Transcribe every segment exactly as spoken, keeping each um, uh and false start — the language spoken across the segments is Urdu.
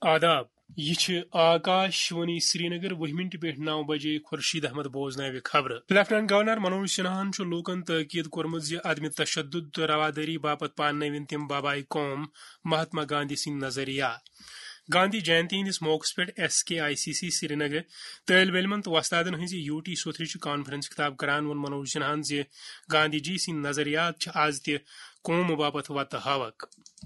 آداب یہ آکاش وانی سری نگر وہ منٹ پہ نو بجے خورشید احمد بوزن خبر لیفٹنٹ گورنر منوج سنہاہن لوکن تاکید کورمت زِ عدم تشدد تو رواداری باپت پانن تم بابائے قوم مہاتما گاندھی سند نظریات گاندھی جینتی ہندس موقع پہ ایس کے آئی سی سی سری نگر طالب علمن تو وستادن ہز یو ٹی سوتھرچ کانفرنس خطاب کران ون منوج سنہاہن زِ گاندھی جی سند نظریات آز تہ قوم باپت وت حوق.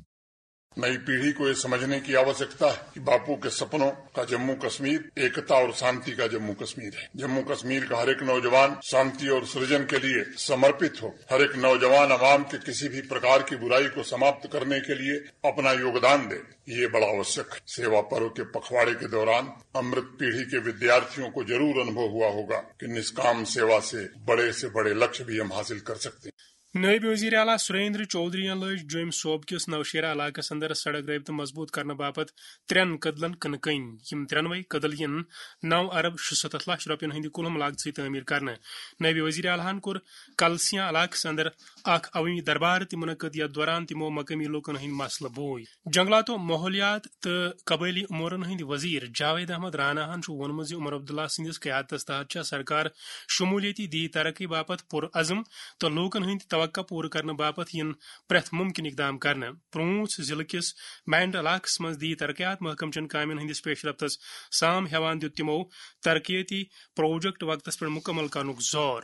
نئی پیڑھی کو یہ سمجھنے کی آوشکتا ہے کہ باپو کے سپنوں کا جموں کشمیر ایکتا اور شانتی کا جموں کشمیر ہے. جموں کشمیر کا ہر ایک نوجوان شانتی اور سرجن کے لیے سمرپت ہو. ہر ایک نوجوان عوام کے کسی بھی پرکار کی برائی کو سماپت کرنے کے لیے اپنا یوگدان دے. یہ بڑا آوشک ہے. سیوا پرو کے پکھواڑے کے دوران امرت پیڑھی کے ودیارتھیوں کو ضرور انبھو ہوا ہوگا کہ نسکام سیوا سے بڑے سے بڑے لکش بھی ہم حاصل کر سکتے ہیں. نائب وزیر اعلیٰ سریندر چودھری لج جوم صوبہ کس نوشیرہ علاقہ اندر سڑک رابطہ مضبوط کرنے باپت ترین کدلن کن کن یم ترنوے کدل ین نو ارب شستھ لچھ روپین ہند کلہم لاگت سی تعمیر کرنے. نائب وزیر اعلیٰ کور کلسیاں علاقہ اندر اخ عوامی دربار تہ منعقد یتھ دوران تمو مقامی لوکن ہند مسلہ بوئے. جنگلات و ماحولیات تو قبائلی امورن ہند وزیر جاوید احمد راناہن وونمت زِ عمر عبداللہ سندس قیادتس تحت سرکار شمولیتی دی ترقی باپت پر عزم تو لوکن ہند توقع پور کرنے باپت ین پریت ممکن اقدام کرنے. پرونچ ضلع کس مینڈ علاقہ مز دی ترقیات محکم چن کامین ہندس پیش رفتس سام ہیوان دیت تمو ترقیتی پروجیکٹ وقتس پہ مکمل کرنک زور.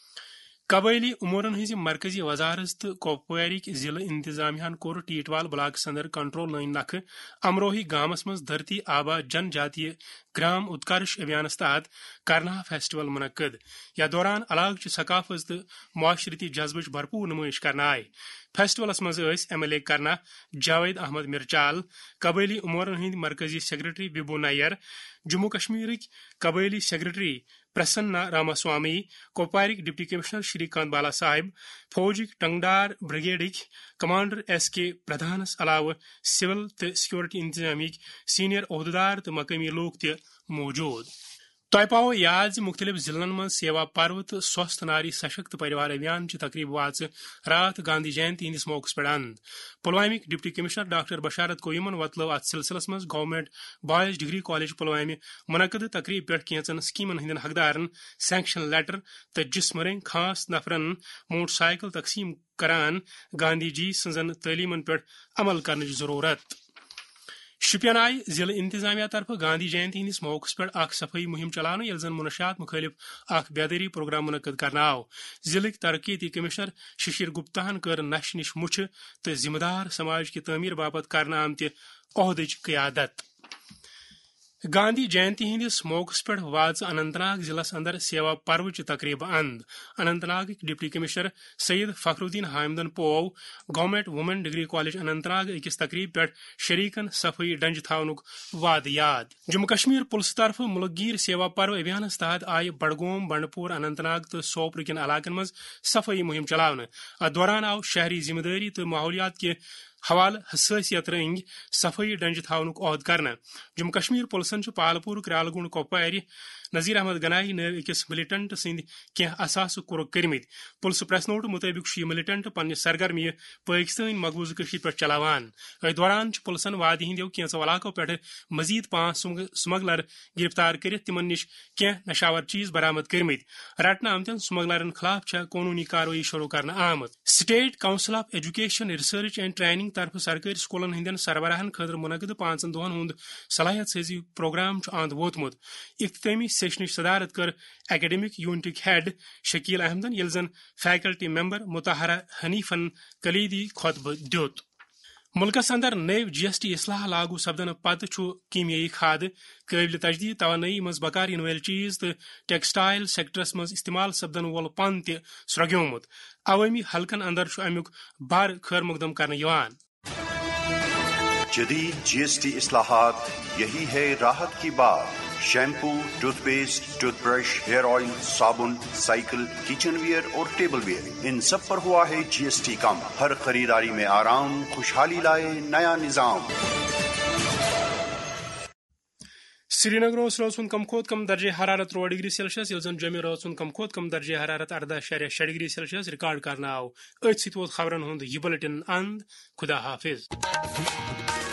قبائلی امورن ہز مرکزی وزارت تو کپوارک ضلع انتظامیہ کور ٹیٹوال بلاکس اندر کنٹرول لائن نکھہ امروہی گامس مز دھرتی آبا جن جاتی گرام اتکرش ابھیانس تحت کرنا فیسٹول منعقد. یا دوران علاقہ ثقافت تو معاشرتی جذبچ بھرپور نمائش کرنا آئے. فیسٹولس مز ایم ایل اے کرنا جاوید احمد مرچال، قبائلی امورن ہند مرکزی سیکرٹری ببو نیر، جموں کشمیرک قبائلی سیکرٹری پرسنا راماسوامی، کوپوارک deputy commissioner Shrikant Bala صاحب، فوجک ٹنگڈار بریگیڈک کمانڈر ایس کے پردھانس علاوہ سول تو سیکورٹی انتظامیہ سینئر عہدیدار تو مقامی لوگ تہ موجود. تہ پاؤ یاد مختلف ضلعن من سیوا پرو تو سوستھ ناری سشکت پریوار ابھیان چہ تقریب واچ رات گاندھی جینتی ہندس موقع پہ اند. پلوامک ڈپٹی کمشنر ڈاکٹر بشارت کویمن وتلو ات سلسلس مز government boys degree college Pulwama منعقد تقریب پہ کینچن سکیمن ہندین حقدارن سینکشن لیٹر تو جسم رنگ خاص نفرن موٹر سائیکل تقسیم کران گاندھی جی سنزن تعلیمن پہ عمل کرنے ضرورت. شپین آئی ضلع انتظامیہ طرف گاندھی جینتی ہندس موقع پہ اخ صفائی مہم چلانے یل زن منشیات مخالف اخ بیداری پروگرام منعقد کرنا آو. ضلع ترقیتی کمشنر ششیر گپتاہن کر نش نش مچھ تو ذمہ دار سماج کی تعمیر باپت کرنا آمت عہدچ قیادت. گاندھی جینتی ہندس موقع پہ واچ اننت ناگ ضلع اندر سیوا پروچ تقریب اند. Anantnag deputy commissioner Syed Fakhruddin حامدن پو government women degree college Anantnag اکس تقریب پہ شریکن صفائی ڈنج تھونک وعدہ یاد. جموں کشمیر پولیس طرف ملک گیر سیوا پرو ابھیانس تحت آئی بڈگوم بنڈپور اننت ناگ تو سوپر کن علاقن مز صفائی مہم چلانے. ات دوران آو شہری ذمہ داری تو ماحولیات کے حوالہ حساسیت رنگ صفائی ڈنج تھونک عہد کرنا. جموں کشمیر پولیسن پالپور کرال گنڈ کپوار نذیر احمد گنائی نو اکس ملیٹنٹ سند کی اثاث کورک کرمت. پولیس پریس نوٹ مطابق یہ ملیٹنٹ پنہ سرگرمی پاکستان مقبوضہ کشید پہ چلاوان. ات دوران پولیسن وادی ہندو کینچو علاقوں پہ مزید پانچ سمگلر گرفتار کرت تمن نش کی نشاور چیز برآمد کرمت. رٹنہ آمتین سمگلرن خلاف قانونی کاروائی شروع کرنا آمت. State council of education research and training طرف سرکاری سکولن ہندین سربراہن خاطر منعقد پانچن دہن ہند صلاحیت سازی پروگرام اند ووتمت. اختتامی سیشنچ صدارت کر اکیڈمک یونٹک ہیڈ شکیل احمدن یل زن فیکلٹی ممبر مطہرہ حنیفن کلیدی خطبہ دیت. ملکس اندر نو جی ایس ٹی اصلاح لاگو سپدن پتہ کیمیائی کھاد قابل تجدید توانائی مز بکار ین ول چیز تو ٹیکسٹائل سیکٹرس مز استعمال سپدن وول پن تہ سرگیومت. عوامی حلقن اندر امیک بھر خیر مقدم کرنے یوان. جدید جی ایس ٹی اصلاحات یہی ہے راحت کی بات. Shampoo, tooth paste, tooth brush, hair oil, صابن، سائیکل، کچن ویئر اور ٹیبل ویئر، ان سب پر ہوا ہے جی ایس ٹی کم. ہر خریداری میں آرام، خوشحالی لائے نیا نظام. سری نگر روزن کم کھوت کم درجہ حرارت ترو ڈگری سیلسیس یل زن جموں روزن کم کھوت کم درجہ حرارت اردہ اشاریہ شے ڈگری سیلسیس ریکارڈ کرنا آو. ات ست ووت خبرن ہند یہ بلٹن اند. خدا حافظ.